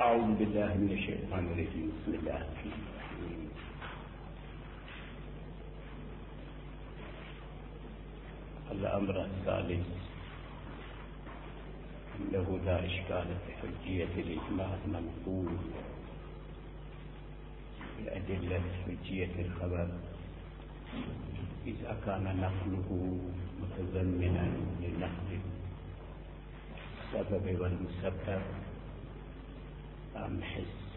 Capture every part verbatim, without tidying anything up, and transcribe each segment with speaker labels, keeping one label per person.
Speaker 1: أعوذ بالله من الشيطان الرجيم. بسم الله الرحمن الرحيم. الأمر الثالث أنه لا إشكال في حجية الإجماع المنقول بأدلة حجية الخبر إذا كان نقله متضمنا لنقل السبب والمسبب أم حس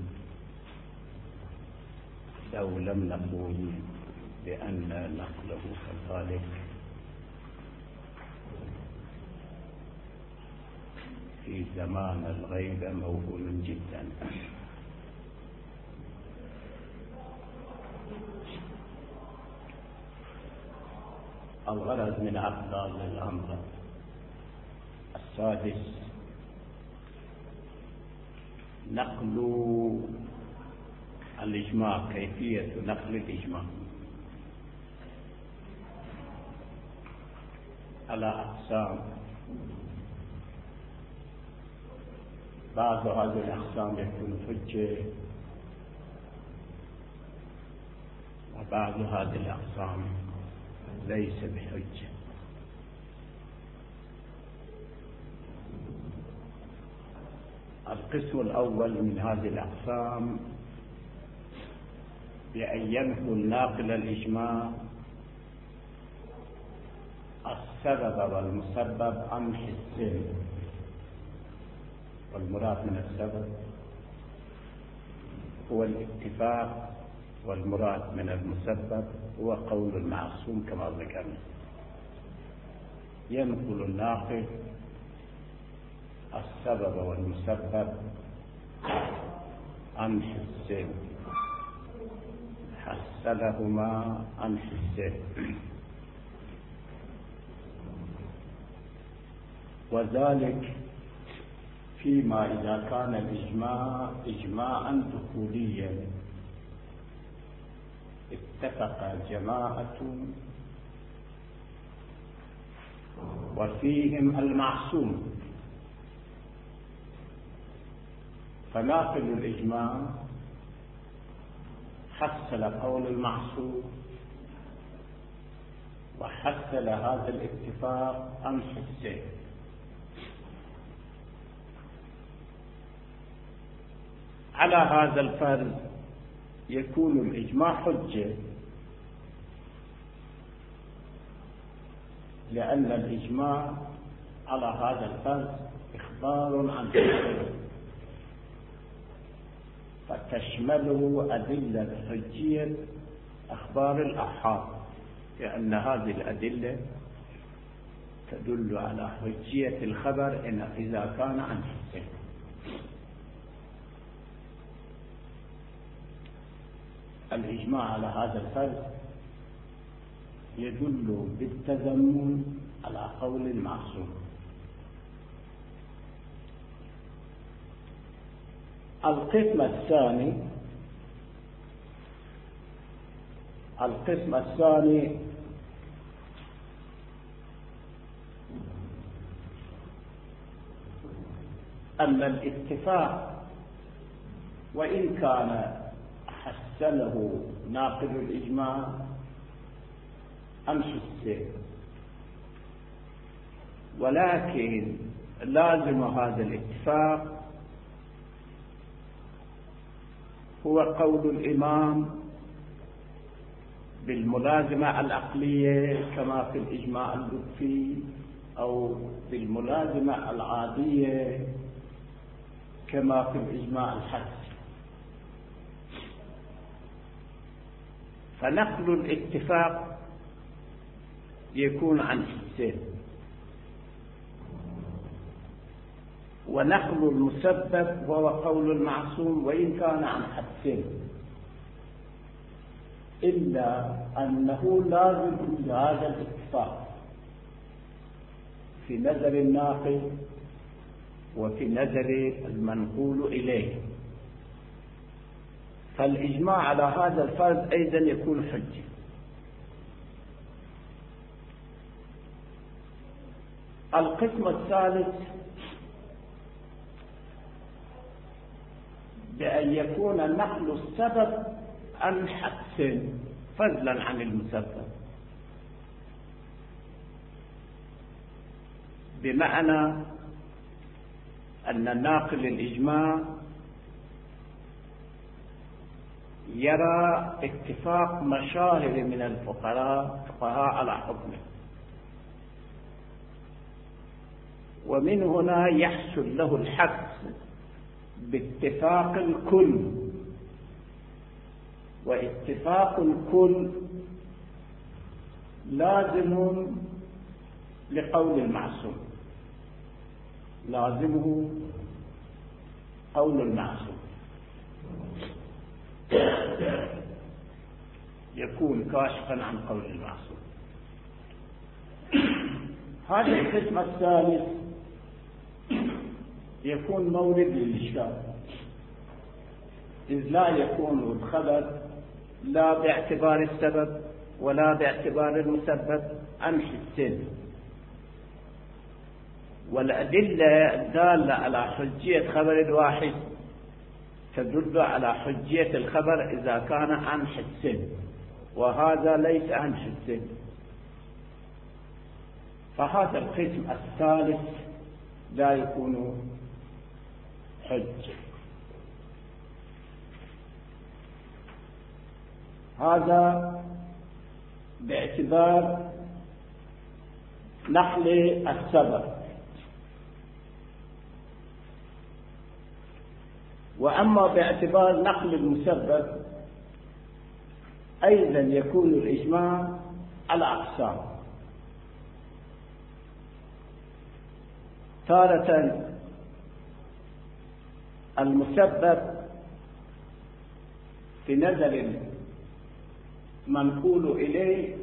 Speaker 1: لو لم نقول بأن نقله كذلك في زمان الغيب موهوم جدا. الغرض من أفضل الأمر السادس نقل الإجماع، كيفية نقل الإجماع على أقسام. بعض هذه الأقسام يكون حجة، وبعض هذه الأقسام ليس بحجة. القسم الأول من هذه الأقسام بأن ينفي الناقل الإجماع السبب والمسبب عن حسين، والمراد من السبب هو الاتفاق، والمراد من المسبب هو قول المعصوم كما ذكرنا. ينقل الناقل السبب والمسبب عن حسين، حسنهما عن حسين، وذلك فيما إذا كان الإجماع إجماعا دخوليا اتفق جماعة وفيهم المعصوم، فناقل الإجماع حصل قول المعصوم وحصل هذا الاتفاق عن حسين. على هذا الفرض يكون الإجماع حجة، لأن الإجماع على هذا الفرض إخبار عن حسين، فتشمله أدلة حجية أخبار الآحاد، لأن هذه الأدلة تدل على حجية الخبر إن إذا كان عن حسين. الإجماع على هذا الفرض يدل بالتزمن على قول المعصوم. القسم الثاني القسم الثاني أن الاتفاق وإن كان حسنه ناقل الإجماع عن حسين، ولكن لازم هذا الاتفاق هو قول الإمام بالملازمة العقلية كما في الإجماع اللطفي، أو بالملازمة العادية كما في الإجماع الحدسي. فنقل الاتفاق يكون عن حسين، ونقل المسبب وهو قول المعصوم وإن كان عن حسين، إلا أنه لازم لهذا الاتفاق في نظر الناقل وفي نظر المنقول إليه. فالإجماع على هذا الفرض أيضا يكون حجة. القسم الثالث بأن يكون نقل السبب عن حدث فضلا عن المسبب، بمعنى أن ناقل الإجماع يرى اتفاق مشاهير من الفقهاء على حكمه، ومن هنا يحصل له الحد باتفاق الكل، واتفاق الكل لازم لقول المعصوم، لازمه قول المعصوم، يكون كاشفا عن قول المعصوم. هذا القسم الثالث يكون مورد للإشكال، إذ لا يكون الخبر لا باعتبار السبب ولا باعتبار المسبب عن حسين، والأدلة الدالة على حجية خبر الواحد تدل على حجية الخبر إذا كان عن حسين، وهذا ليس عن حسين. فهذا القسم الثالث لا يكون حجة. هذا باعتبار نقل السبب. وأما باعتبار نقل المسبب أيضا يكون الإجماع على أقسام، تارة المسبب في نظر المنقول إليه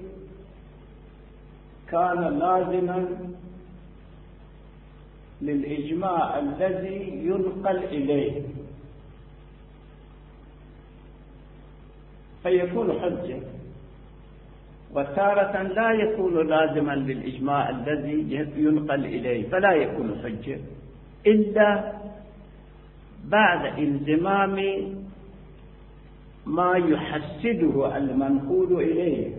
Speaker 1: كان لازما للإجماع الذي ينقل إليه فيكون حجة، وتارة لا يكون لازما للإجماع الذي ينقل إليه فلا يكون حجة إلا بعد انضمام ما يحسده المنقول إليه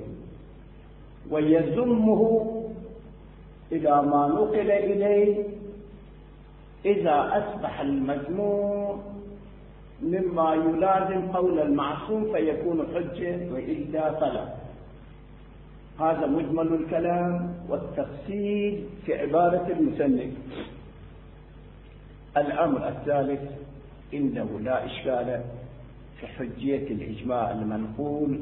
Speaker 1: ويزمه إلى ما نقل إليه، إذا أصبح المزموم مما يلازم قول المعصوم فيكون حجة، وإلا فلا. هذا مجمل الكلام والتفصيل في عبارة المصنف. الأمر الثالث إنه لا إشكال في حجية الإجماع المنقول،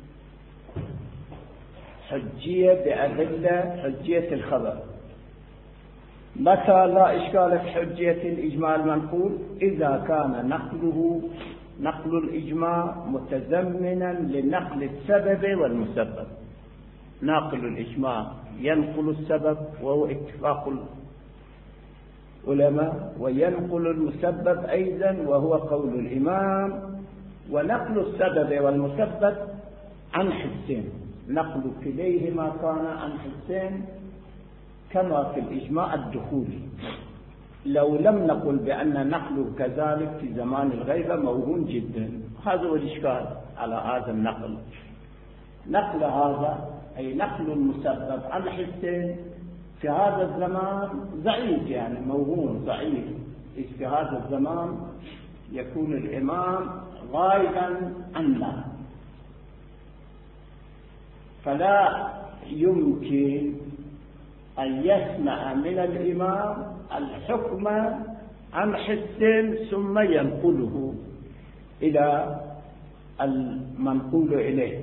Speaker 1: حجية بأدلة حجية الخبر. متى لا إشكال في حجية الإجماع المنقول؟ إذا كان نقله نقل الإجماع متزمنا لنقل السبب والمسبب. ناقل الإجماع ينقل السبب وهو اتفاق العلماء، وينقل المسبب أيضا وهو قول الإمام. ونقل السبب والمسبب عن حسين، نقل كليهما كان عن حسين كما في الإجماع الدخولي. لو لم نقل بأن نقله كذلك في زمان الغيبة موهوم جدا. هذا هو الإشكال على هذا النقل. نقل هذا أي نقل المسبب عن حسين في هذا الزمان ضعيف، يعني موهوم ضعيف، إذ في هذا الزمان يكون الإمام غائبا عنا، فلا يمكن أن يسمع من الإمام الحكم عن حسين ثم ينقله إلى المنقول إليه.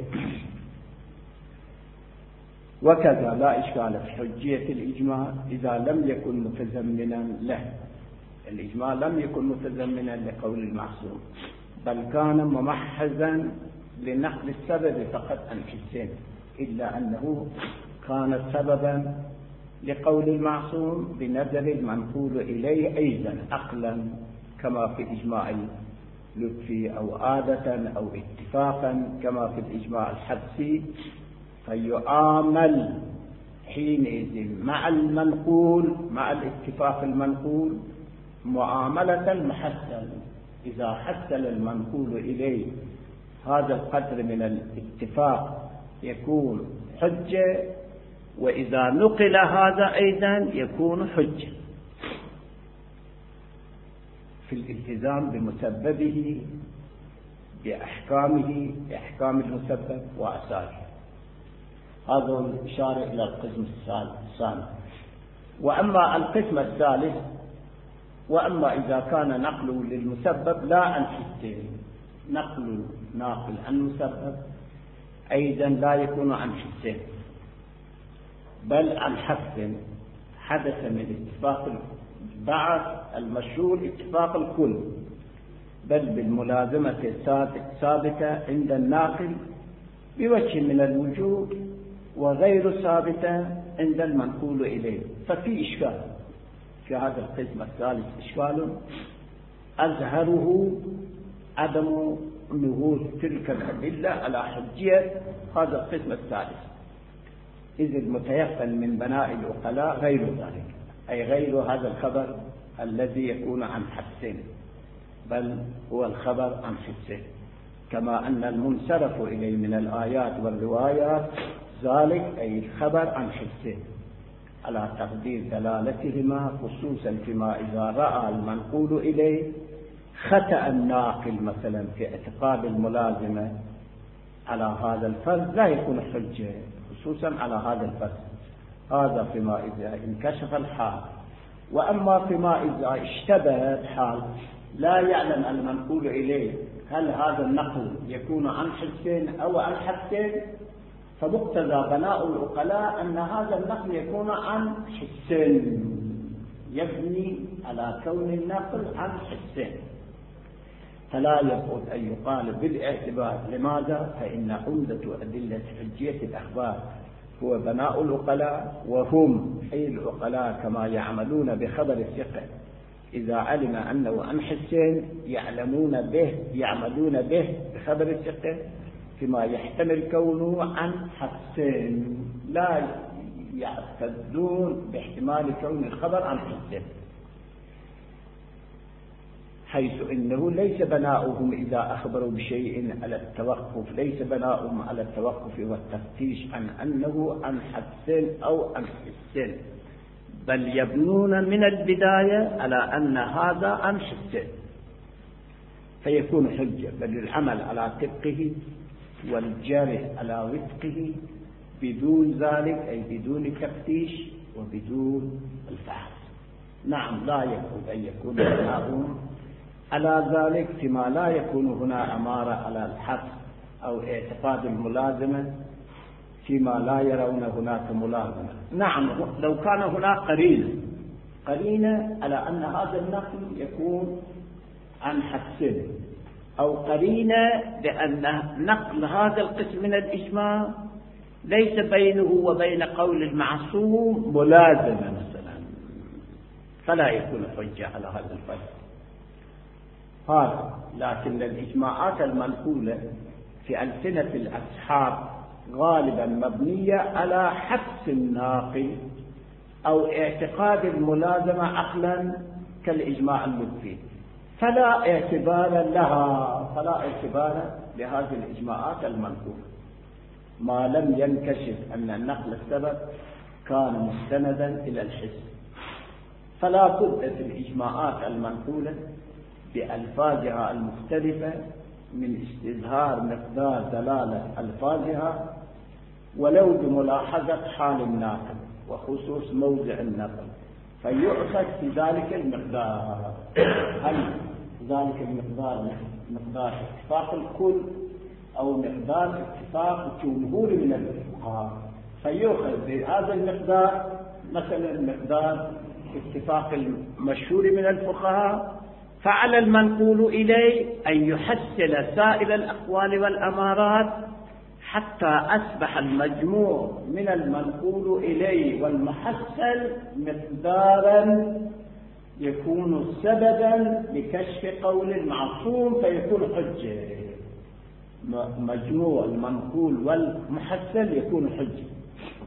Speaker 1: وكذا لا إشكال في حجية الإجماع إذا لم يكن متزمنا له. الإجماع لم يكن متزمنا لقول المعصوم، بل كان ممحزا لنقل السبب فقط عن حسين، إلا أنه كان سببا لقول المعصوم بنظر المنقول إليه أيضا عقلا، كما في الإجماع اللطفي، أو عادة أو اتفاقا كما في الإجماع الحدسي. فيعامل حينئذ مع المنقول، مع الاتفاق المنقول، معاملة المحسن إذا حصل المنقول إليه هذا القدر من الاتفاق يكون حجة، وإذا نقل هذا أيضا يكون حجة في الالتزام بمسببه بأحكامه بأحكام المسبب وأساسه. هذا الإشارة إلى القسم الثاني. وأما القسم الثالث، وأما إذا كان نقله للمسبب لا عن حسين، نقل ناقل عن مسبب أيضا لا يكون عن حسين بل عن حس حدث من اتفاق بعد المشهور اتفاق الكل، بل بالملازمة الثابتة عند الناقل بوجه من الوجوه وغير ثابتة عند المنقول إليه. ففي إشكال في هذا القسم الثالث، إشكال أظهره عدم نهوض تلك الأدلة على حجية هذا القسم الثالث، إذ المتيقن من بناء العقلاء غير ذلك، أي غير هذا الخبر الذي يكون عن حسين، بل هو الخبر عن حسين، كما أن المنصرف إليه من الآيات والروايات ذلك أي الخبر عن حسين، على تقدير دلالتهما، خصوصا فيما إذا رأى المنقول إليه خطأ الناقل مثلا في اعتقاد الملازمة على هذا الفرض لا يكون حجة، خصوصا على هذا الفرض. هذا فيما إذا انكشف الحال. وأما فيما إذا اشتبه الحال لا يعلم المنقول إليه هل هذا النقل يكون عن حسين أو عن حسين، فمقتضى بناء العقلاء أن هذا النقل يكون عن حسين، يبني على كون النقل عن حسين، فلا يبعد أن يقال بالاعتبار. لماذا؟ فإن عمدة أدلة حجية الأخبار هو بناء العقلاء، وهم أي العقلاء كما يعملون بخبر الثقة إذا علم أنه عن حسين يعلمون به يعملون به بخبر الثقة فيما يحتمل كونه عن حسين، لا يعتدون باحتمال كون الخبر عن حسين، حيث إنه ليس بناؤهم إذا أخبروا بشيء على التوقف، ليس بناؤهم على التوقف والتفتيش عن أنه عن حسين أو عن حسين، بل يبنون من البداية على أن هذا عن حسين فيكون حجة، بل العمل على طبقه والجري على وفقه بدون ذلك، أي بدون تفتيش وبدون الفحص. نعم، لا يكون أن يكون بناؤهم على ذلك فيما لا يكون هنا أمارة على الحق أو اعتقاد الملازمة فيما لا يرون هناك ملازمة. نعم، لو كان هناك قرينة قرينة على أن هذا النقل يكون عن حسين، أو قرينة بأن نقل هذا القسم من الإجماع ليس بينه وبين قول المعصوم ملازمة مثلا، فلا يكون حجة على هذا الفرق. هذا لكن الإجماعات المنقولة في ألسنة الأصحاب غالبا مبنية على حبس الناقل أو اعتقاد الملازمة عقلا كالإجماع اللطفي، فلا اعتبار لها فلا اعتبار لهذه الإجماعات المنقولة ما لم ينكشف أن النقل السبب كان مستندا إلى الحس. فلا بد في الإجماعات المنقولة بألفاظها المختلفة من استظهار مقدار دلالة ألفاظها ولو بملاحظة حال الناقل وخصوص موضع النقل، فيؤخذ في ذلك المقدار. هل ذلك المقدار مقدار اتفاق الكل أو مقدار اتفاق جمهور من الفقهاء، فيؤخذ بهذا المقدار مثلا مقدار اتفاق المشهور من الفقهاء، فعلى المنقول إليه أن يحسن سائر الأقوال والأمارات حتى أصبح المجموع من المنقول إليه والمحسن مقدارا يكون سببا لكشف قول المعصوم فيكون حجة. مجموع المنقول والمحسن يكون حجة،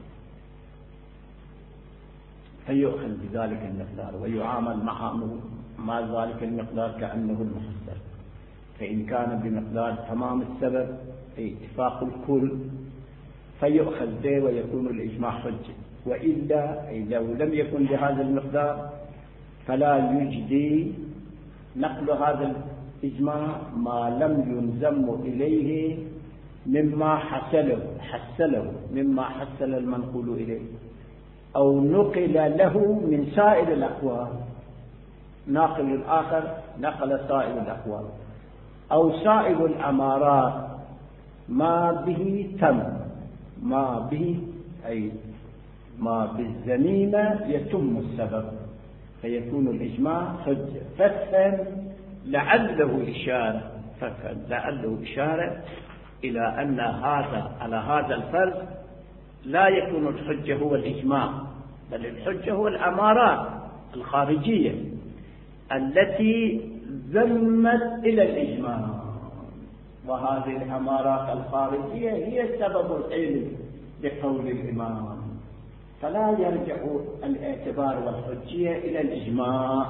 Speaker 1: فيؤخذ بذلك المقدار ويعامل معه مع ذلك المقدار كأنه المحصل. فإن كان بمقدار تمام السبب أي اتفاق الكل فيؤخذ به ويكون الإجماع حجة، وإلا أي لو لم يكن بهذا المقدار فلا يجدي نقل هذا الإجماع ما لم ينزم إليه مما حصله حصله مما حصل المنقول إليه، أو نقل له من سائر الأقوال، ناقل الآخر نقل سائر الأقوال، أو سائر الأمارات ما به تم، ما به أي ما بالزميمة يتم السبب، فيكون الإجماع حجة. فافهم لعله إشارة فافهم لعله إشارة إلى أن هذا على هذا الفرض لا يكون الحجة هو الإجماع، بل الحجة هو الأمارات الخارجية التي ذمت إلى الإجماع، وهذه الأمارات الخارجية هي سبب العلم بقول الإمام، فلا يرجع الاعتبار والحجية إلى الإجماع.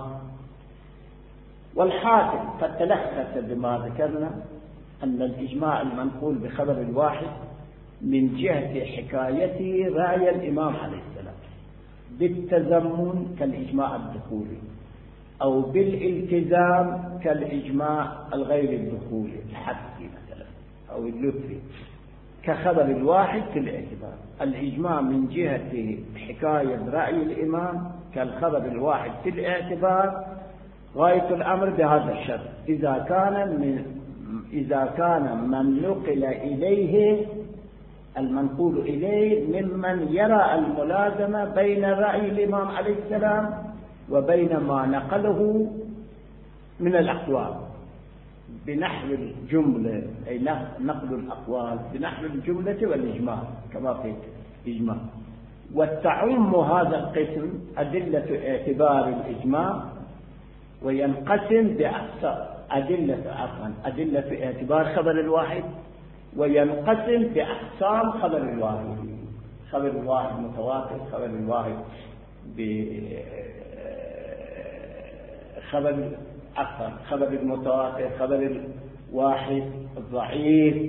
Speaker 1: والحاكم قد تلخص بما ذكرنا أن الإجماع المنقول بخبر الواحد من جهة حكايته رأي الإمام عليه السلام بالتزمن كالإجماع الدخولي، أو بالالتزام كالإجماع الغير الدخولي الحدثي مثلا أو اللثري، كخبر الواحد في الاعتبار. الإجماع من جهة حكاية رأي الإمام كالخبر الواحد في الاعتبار، غاية الأمر بهذا الشرط إذا كان من إذا كان من نقل إليه المنقول إليه ممن يرى الملازمة بين رأي الإمام عليه السلام وبين ما نقله من الأقوال بنحو الجملة، أي نقل الأقوال بنحو الجملة والإجماع كما في إجماع. وتعم هذا القسم أدلة اعتبار الإجماع، وينقسم بأقسام أدلة عفوا أدلة اعتبار خبر الواحد، وينقسم بأقسام خبر الواحد، خبر الواحد متواتر، خبر الواحد بخبر عفوا خبر المتواتر، خبر الواحد الضعيف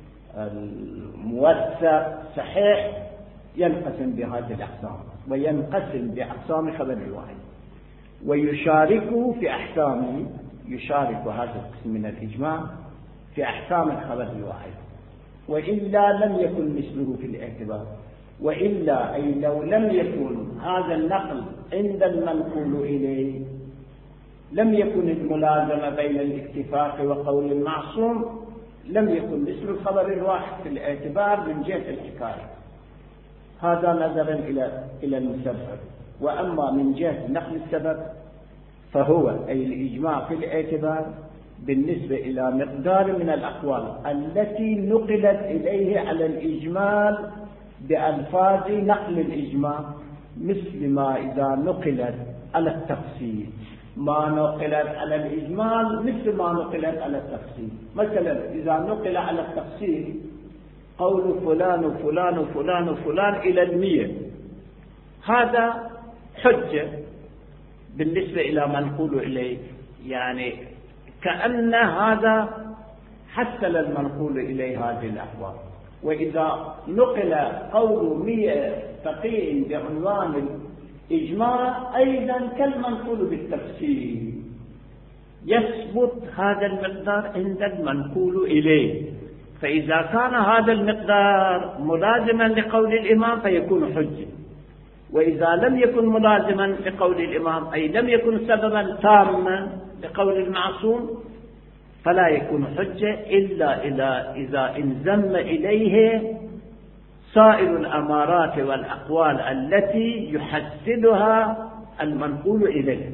Speaker 1: الموثق صحيح، ينقسم بهذه الأقسام، وينقسم بأقسام خبر الواحد، ويشاركه في أحكامه، يشارك هذا القسم من الإجماع في أحكام الخبر الواحد، وإلا لم يكن مثله في الاعتبار. وإلا أي لو لم يكن هذا النقل عند المنقول إليه لم يكن الملازمة بين الاتفاق وقول المعصوم، لم يكن مثل الخبر الواحد في الاعتبار من جهة الحكاية، هذا نظرا إلى إلى المسبب. وأما من جهة نقل السبب فهو أي الإجماع في الاعتبار بالنسبة إلى مقدار من الأقوال التي نقلت إليه على الإجمال بألفاظ نقل الإجماع، مثل ما إذا نقلت على التفصيل، ما نقلت على الإجمال مثل ما نقلت على التفصيل. مثلا إذا نقل على التفصيل قول فلان وفلان وفلان وفلان إلى المية، هذا حجة بالنسبة إلى منقول إليه، يعني كأن هذا حصل المنقول إليه هذه الأحوال. وإذا نقل قول مئة فقيه بعنوان الإجماع أيضا كالمنقول بالتفسير، يثبت هذا المقدار عند المنقول إليه، فإذا كان هذا المقدار ملازما لقول الإمام فيكون حجة، وإذا لم يكن ملازما لقول الإمام أي لم يكن سببا تاما لقول المعصوم فلا يكون حجة إلا إذا انزم إليه سائر الأمارات والأقوال التي يحسنها المنقول إليه.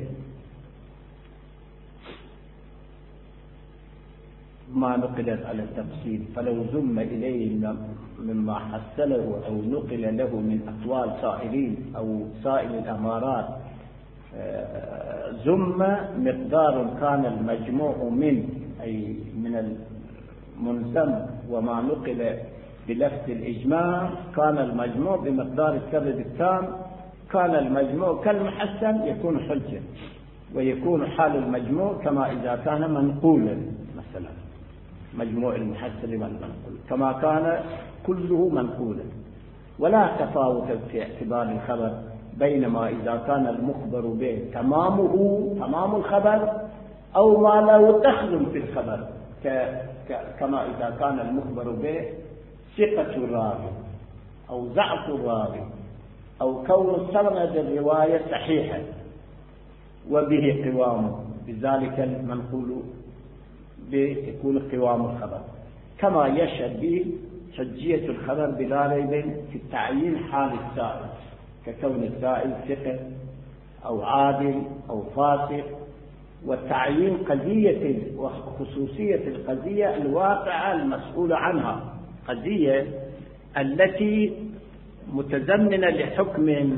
Speaker 1: ما نقلت على التفصيل فلو زم إليه مما حسله أو نقل له من أقوال سائرين أو سائر الأمارات زم مقدار كان المجموع منه أي من المنزم وما نقل بلفظ الإجماع كان المجموع بمقدار السبب التام، كان المجموع كالمحسن يكون حجة. ويكون حال المجموع كما إذا كان منقولا، مثلا مجموع المحصل والمنقول كما كان كله منقولا. ولا تفاوت في اعتبار الخبر بينما إذا كان المخبر به تمامه تمام الخبر أو ما له دخل في الخبر، كما إذا كان المخبر به ثقة الراوي أو ضعف الراوي أو كون سند الرواية صحيحة وبه قوام، بذلك المنقول به يكون قوام الخبر، كما يشهد به حجية الخبر بلا ريب في التعيين حال السائل، ككون السائل ثقة أو عادل أو فاسق، وتعيين قضية وخصوصية القضية الواقعة المسؤول عنها، قضية التي متزمنة لحكم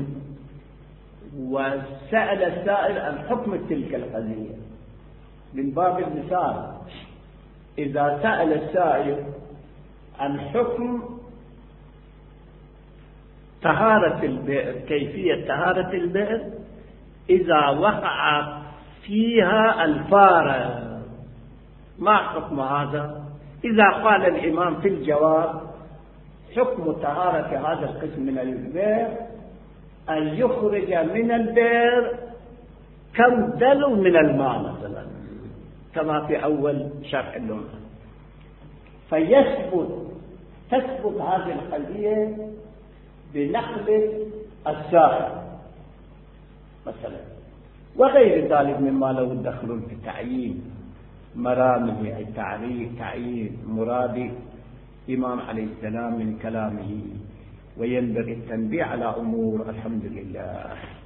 Speaker 1: وسأل السائل عن حكم تلك القضية. من باب المثال، إذا سأل السائل عن حكم طهارة البئر، كيفية طهارة البئر إذا وقع فيها الفارة، ما حكم هذا؟ إذا قال الإمام في الجواب حكم طهارة هذا القسم من البئر أن يخرج من البئر كم دلو من الماء مثلا، كما في أول شرح اللون، فيثبت تثبت هذه القضية بنقل السائل مثلا، وغير ذلك مما له دخل في تعيين مرامه، أي تعريف تعيين مراد الإمام عليه السلام من كلامه. وينبغي التنبيه على أمور. الحمد لله.